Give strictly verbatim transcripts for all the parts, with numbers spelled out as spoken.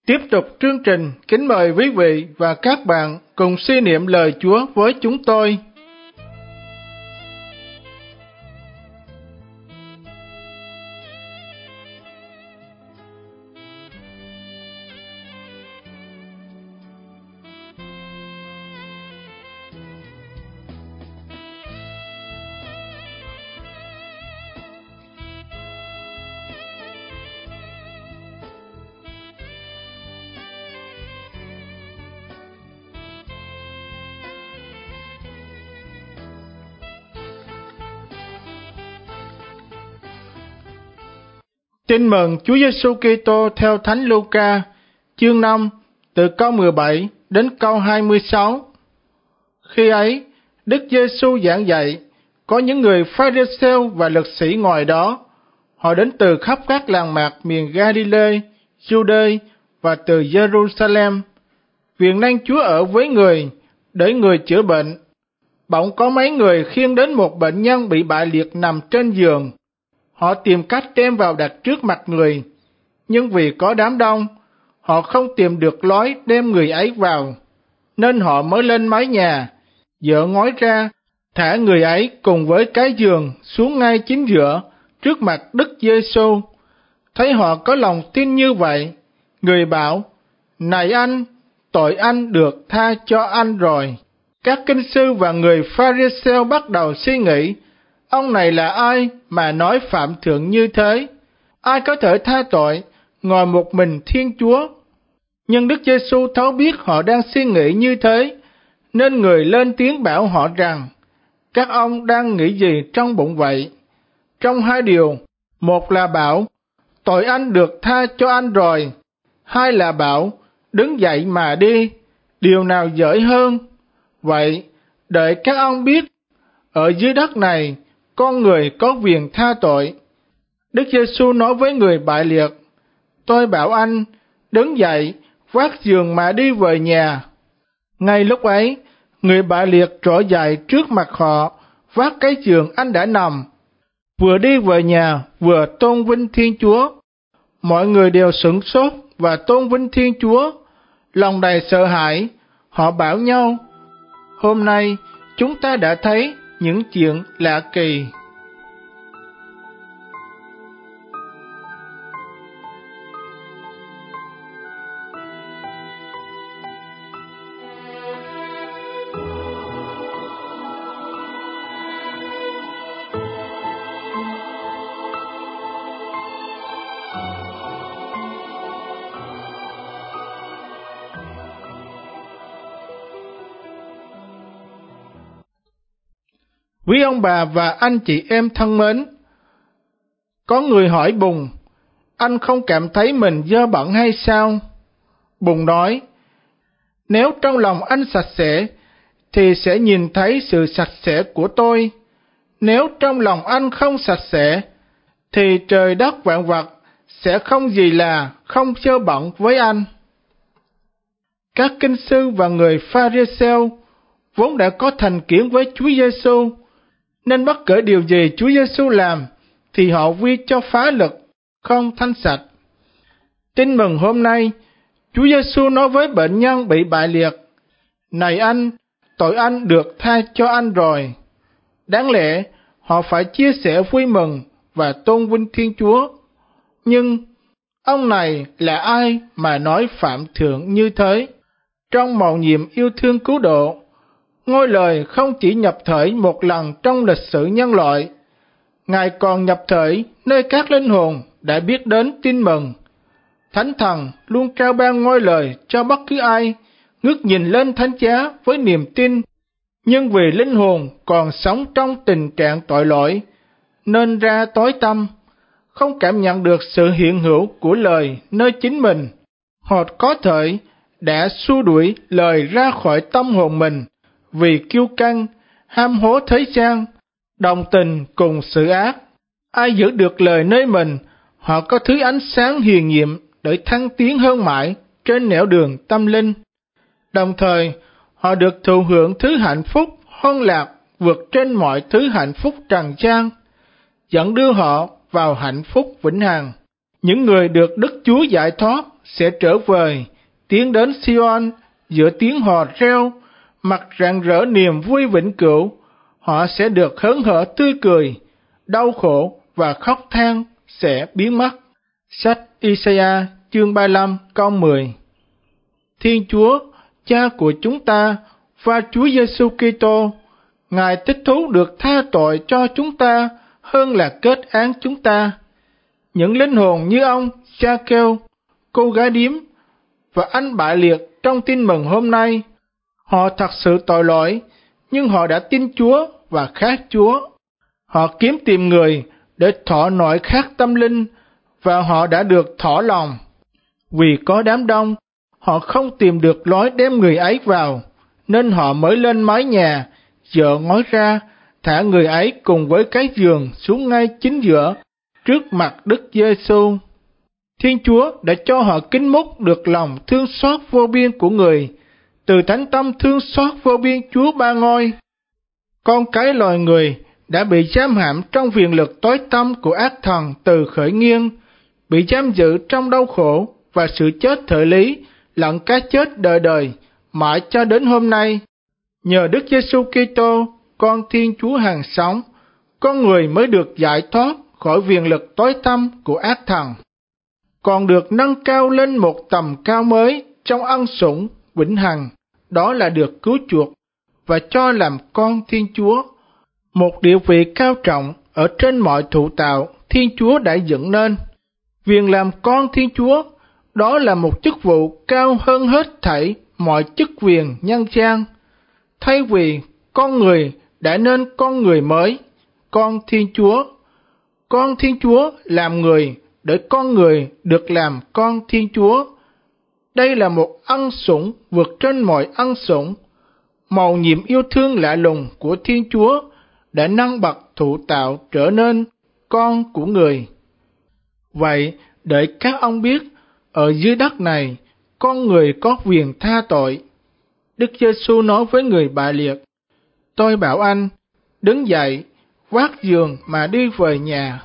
Tiếp tục chương trình, kính mời quý vị và các bạn cùng suy niệm lời Chúa với chúng tôi. Tin mừng Chúa Giêsu Kitô theo Thánh Luca, chương năm, từ câu mười bảy đến câu hai mươi sáu. Khi ấy, Đức Giêsu giảng dạy, có những người Pha-ri-sêu và lực sĩ ngồi đó. Họ đến từ khắp các làng mạc miền Ga-li-lê, Giu-đê và từ Giê-ru-sa-lem. Việc năng Chúa ở với người, để người chữa bệnh. Bỗng có mấy người khiêng đến một bệnh nhân bị bại liệt nằm trên giường. Họ tìm cách đem vào đặt trước mặt người, nhưng vì có đám đông, họ không tìm được lối đem người ấy vào, nên họ mới lên mái nhà, dỡ ngói ra, thả người ấy cùng với cái giường xuống ngay chính giữa, trước mặt Đức Giêsu. Thấy họ có lòng tin như vậy, người bảo: "Này anh, tội anh được tha cho anh rồi." Các kinh sư và người Pha-ri-sêu bắt đầu suy nghĩ, ông này là ai mà nói phạm thượng như thế? Ai có thể tha tội ngoài một mình Thiên Chúa? Nhưng Đức Giêsu thấu biết họ đang suy nghĩ như thế, nên người lên tiếng bảo họ rằng: các ông đang nghĩ gì trong bụng vậy? Trong hai điều, một là bảo tội anh được tha cho anh rồi, hai là bảo đứng dậy mà đi, điều nào dễ hơn? Vậy, để các ông biết, ở dưới đất này, con người có quyền tha tội. Đức Giêsu nói với người bại liệt: tôi bảo anh, đứng dậy, vác giường mà đi về nhà. Ngay lúc ấy, người bại liệt trỗi dậy trước mặt họ, vác cái giường anh đã nằm, vừa đi về nhà, vừa tôn vinh Thiên Chúa. Mọi người đều sửng sốt và tôn vinh Thiên Chúa. Lòng đầy sợ hãi, họ bảo nhau: hôm nay, chúng ta đã thấy những chuyện lạ kỳ. Quý ông bà và anh chị em thân mến, có người hỏi Bùng: anh không cảm thấy mình dơ bẩn hay sao? Bùng nói: nếu trong lòng anh sạch sẽ, thì sẽ nhìn thấy sự sạch sẽ của tôi. Nếu trong lòng anh không sạch sẽ, thì trời đất vạn vật sẽ không gì là không dơ bẩn với anh. Các kinh sư và người Pha-ri-sêu vốn đã có thành kiến với Chúa Giêsu, nên bất kể điều gì Chúa Giêsu làm, thì họ quy cho phá lực, không thanh sạch. Tin mừng hôm nay, Chúa Giêsu nói với bệnh nhân bị bại liệt: này anh, tội anh được tha cho anh rồi. Đáng lẽ họ phải chia sẻ vui mừng và tôn vinh Thiên Chúa. Nhưng ông này là ai mà nói phạm thượng như thế? Trong mầu nhiệm yêu thương cứu độ, ngôi lời không chỉ nhập thể một lần trong lịch sử nhân loại, Ngài còn nhập thể nơi các linh hồn đã biết đến tin mừng. Thánh Thần luôn trao ban ngôi lời cho bất cứ ai ngước nhìn lên thánh giá với niềm tin, nhưng vì linh hồn còn sống trong tình trạng tội lỗi, nên ra tối tăm, không cảm nhận được sự hiện hữu của lời nơi chính mình. Họ có thể đã xua đuổi lời ra khỏi tâm hồn mình vì kiêu căng, ham hố thế gian, đồng tình cùng sự ác. Ai giữ được lời nơi mình, họ có thứ ánh sáng hiền nhiệm để thăng tiến hơn mãi trên nẻo đường tâm linh. Đồng thời, họ được thụ hưởng thứ hạnh phúc hoan lạc vượt trên mọi thứ hạnh phúc trần gian, dẫn đưa họ vào hạnh phúc vĩnh hằng. Những người được Đức Chúa giải thoát sẽ trở về, tiến đến Sion giữa tiếng hò reo, mặt rạng rỡ niềm vui vĩnh cửu. Họ sẽ được hớn hở tươi cười, đau khổ và khóc than sẽ biến mất. Sách Isaiah chương ba mươi lăm câu mười. Thiên Chúa, Cha của chúng ta và Chúa Giêsu Kitô, Ngài thích thú được tha tội cho chúng ta hơn là kết án chúng ta. Những linh hồn như ông Cha-kêu, cô gái điếm và anh bại liệt trong tin mừng hôm nay, họ thật sự tội lỗi, nhưng họ đã tin Chúa và khát Chúa. Họ kiếm tìm người để thỏa nỗi khát tâm linh, và họ đã được thỏa lòng. Vì có đám đông, họ không tìm được lối đem người ấy vào, nên họ mới lên mái nhà, dỡ ngói ra, thả người ấy cùng với cái giường xuống ngay chính giữa, trước mặt Đức Giêsu. Thiên Chúa đã cho họ kính múc được lòng thương xót vô biên của người, từ thánh tâm thương xót vô biên Chúa Ba Ngôi. Con cái loài người đã bị giam hãm trong viền lực tối tăm của ác thần từ khởi nghiêng, bị giam giữ trong đau khổ và sự chết thời lý, lẫn cái chết đời đời, mãi cho đến hôm nay. Nhờ Đức Giêsu Kitô, con Thiên Chúa hàng sống, con người mới được giải thoát khỏi viền lực tối tăm của ác thần, còn được nâng cao lên một tầm cao mới trong ân sủng vĩnh hằng, đó là được cứu chuộc và cho làm con Thiên Chúa, một địa vị cao trọng ở trên mọi thụ tạo Thiên Chúa đã dựng nên. Việc làm con Thiên Chúa, đó là một chức vụ cao hơn hết thảy mọi chức quyền nhân gian. Thay vì con người đã nên con người mới, con Thiên Chúa, con Thiên Chúa làm người để con người được làm con Thiên Chúa. Đây là một ân sủng vượt trên mọi ân sủng. Mầu nhiệm yêu thương lạ lùng của Thiên Chúa đã nâng bậc thụ tạo trở nên con của người. Vậy, để các ông biết, ở dưới đất này, con người có quyền tha tội. Đức Giêsu nói với người bại liệt, tôi bảo anh, đứng dậy, vác giường mà đi về nhà.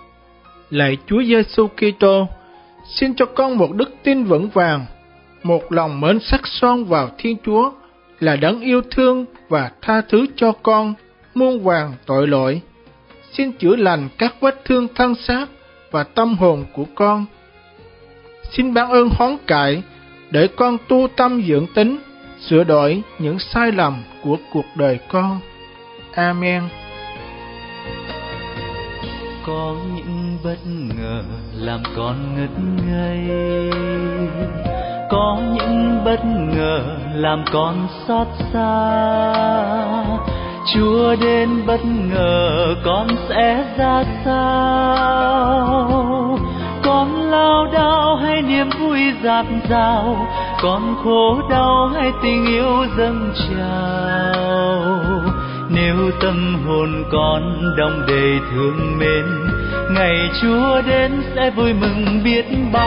Lạy Chúa Giêsu Kitô, xin cho con một đức tin vững vàng, một lòng mến sắc son vào Thiên Chúa, là đấng yêu thương và tha thứ cho con muôn vàn tội lỗi. Xin chữa lành các vết thương thân xác và tâm hồn của con. Xin ban ơn hoán cải để con tu tâm dưỡng tính, sửa đổi những sai lầm của cuộc đời con. Amen. Có những bất ngờ làm con ngất ngây, có những bất ngờ làm con xót xa. Chúa đến bất ngờ con sẽ ra sao? Con lao đao hay niềm vui dạt dào, con khổ đau hay tình yêu dâng trào. Nếu tâm hồn con đong đầy thương mến, ngày Chúa đến sẽ vui mừng biết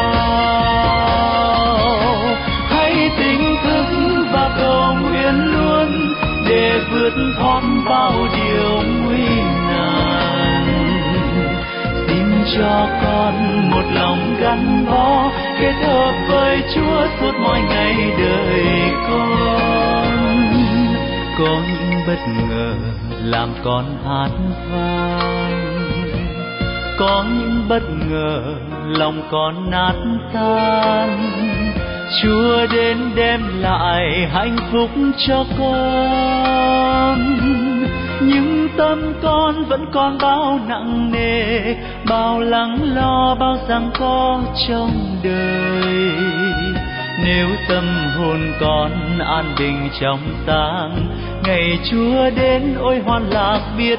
bao. Hãy tỉnh thức và cầu nguyện luôn, để vượt thoát bao điều nguy nan. Xin cho con một lòng gắn bó, kết hợp với Chúa suốt mọi ngày đời con. Có những bất ngờ làm con hát vang, có những bất ngờ lòng con nát tan. Chúa đến đem lại hạnh phúc cho con, nhưng tâm con vẫn còn bao nặng nề, bao lắng lo, bao giằng co trong đời. Nếu tâm hồn con an bình trong sáng, ngày Chúa đến ôi hoan lạc biết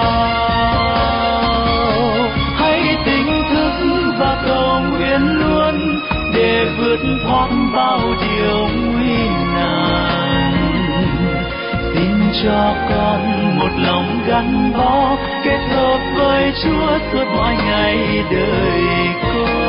bao. Hãy tỉnh thức và cầu nguyện luôn, để vượt thoát bao điều nguy nan. Xin cho con một lòng gắn bó, kết hợp với Chúa suốt mọi ngày đời con.